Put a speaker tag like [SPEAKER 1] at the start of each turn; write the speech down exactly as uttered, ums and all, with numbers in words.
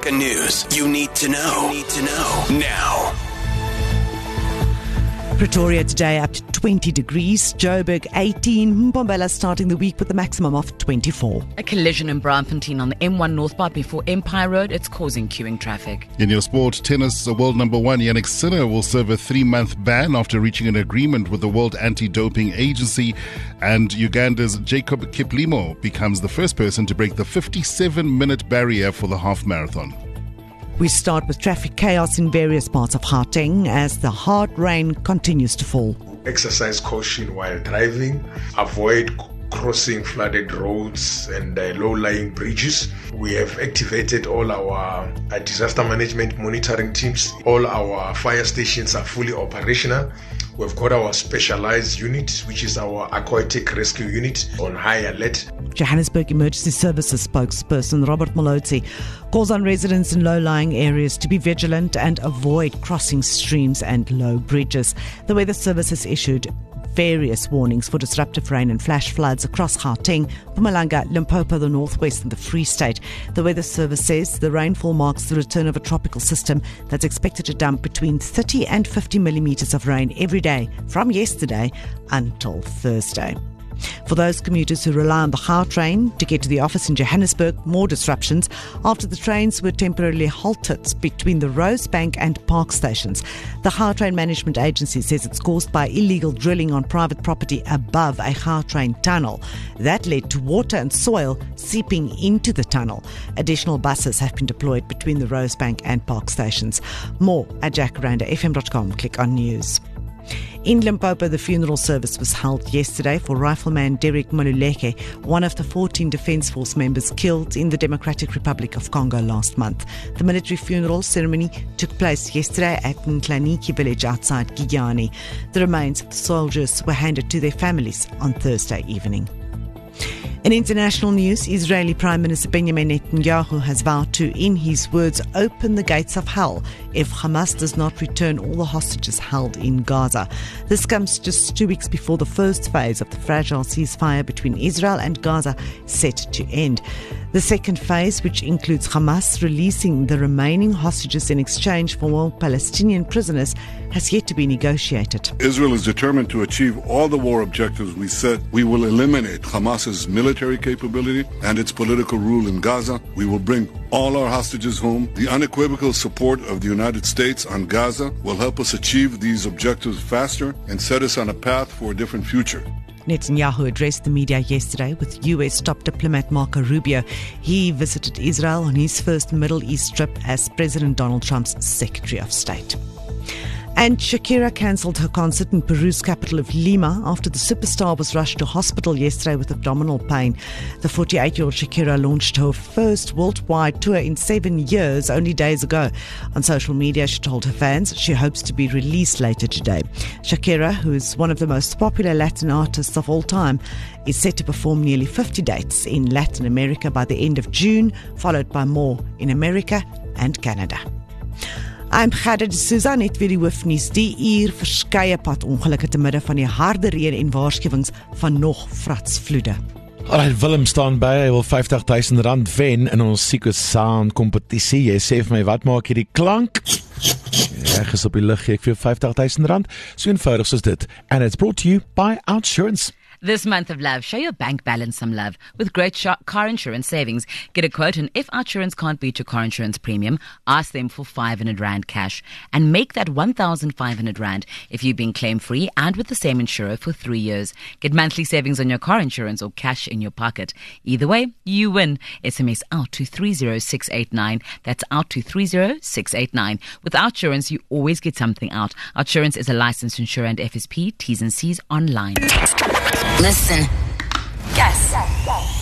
[SPEAKER 1] African news you need to know. You need to know now.
[SPEAKER 2] Pretoria today up to twenty degrees, Joburg eighteen, Mbombela starting the week with a maximum of twenty-four.
[SPEAKER 3] A collision in Braamfontein on the M one northbound before Empire Road. It's causing queuing traffic.
[SPEAKER 4] In your sport, tennis, world number one Yannick Sinner will serve a three-month ban after reaching an agreement with the World Anti-Doping Agency. And Uganda's Jacob Kiplimo becomes the first person to break the fifty-seven minute barrier for the half marathon.
[SPEAKER 2] We start with traffic chaos in various parts of Gauteng as the hard rain continues to fall.
[SPEAKER 5] Exercise caution while driving, avoid crossing flooded roads and uh, low-lying bridges. We have activated all our uh, disaster management monitoring teams. All our fire stations are fully operational. We've got our specialized unit, which is our aquatic rescue unit, on high alert.
[SPEAKER 2] Johannesburg Emergency Services spokesperson Robert Molotsi calls on residents in low-lying areas to be vigilant and avoid crossing streams and low bridges. The Weather Service has issued various warnings for disruptive rain and flash floods across Gauteng, Mpumalanga, Limpopo, the Northwest and the Free State. The Weather Service says the rainfall marks the return of a tropical system that's expected to dump between thirty and fifty millimetres of rain every day from yesterday until Thursday. For those commuters who rely on the Gautrain to get to the office in Johannesburg, more disruptions after the trains were temporarily halted between the Rosebank and Park stations. The Gautrain Management Agency says it's caused by illegal drilling on private property above a Gautrain tunnel. That led to water and soil seeping into the tunnel. Additional buses have been deployed between the Rosebank and Park stations. More at jacaranda f m dot com. Click on news. In Limpopo, the funeral service was held yesterday for Rifleman Derek Maluleke, one of the fourteen Defence Force members killed in the Democratic Republic of Congo last month. The military funeral ceremony took place yesterday at Nklaniki village outside Giyani. The remains of the soldiers were handed to their families on Thursday evening. In international news, Israeli Prime Minister Benjamin Netanyahu has vowed to, in his words, open the gates of hell if Hamas does not return all the hostages held in Gaza. This comes just two weeks before the first phase of the fragile ceasefire between Israel and Gaza set to end. The second phase, which includes Hamas releasing the remaining hostages in exchange for more Palestinian prisoners, has yet to be negotiated.
[SPEAKER 6] Israel is determined to achieve all the war objectives we set. We will eliminate Hamas's military capability and its political rule in Gaza. We will bring all our hostages home. The unequivocal support of the United States on Gaza will help us achieve these objectives faster and set us on a path for a different future.
[SPEAKER 2] Netanyahu addressed the media yesterday with U S top diplomat Marco Rubio. He visited Israel on his first Middle East trip as President Donald Trump's Secretary of State. And Shakira cancelled her concert in Peru's capital of Lima after the superstar was rushed to hospital yesterday with abdominal pain. The forty-eight-year-old Shakira launched her first worldwide tour in seven years only days ago. On social media, she told her fans she hopes to be released later today. Shakira, who is one of the most popular Latin artists of all time, is set to perform nearly fifty dates in Latin America by the end of June, followed by more in America and Canada. I'm Gerda de Souza, net weer die hoofnuus. Die uur verskeie padongelukke te midde van die harde reën en waarskuwings van nog vratsvloede.
[SPEAKER 7] Alright, Willem staan by, hy wil vyftig duisend rand wen in ons Seco Sound kompetisie. Jy sê vir my, wat maak hierdie klank? Reg is op die lig, gee ek vir jou vyftig duisend rand. So eenvoudig soos dit. And it's brought to you by Outsurance.
[SPEAKER 3] This month of love, show your bank balance some love with great sh- car insurance savings. Get a quote, and if Outsurance can't beat your car insurance premium, ask them for five hundred rand cash and make that one thousand five hundred rand if you've been claim-free and with the same insurer for three years. Get monthly savings on your car insurance or cash in your pocket. Either way, you win. S M S out to three zero six eight nine. That's out to three zero six eight nine. With Outsurance, you always get something out. Outsurance is a licensed insurer and F S P. T's and C's online.
[SPEAKER 8] Listen. Guess.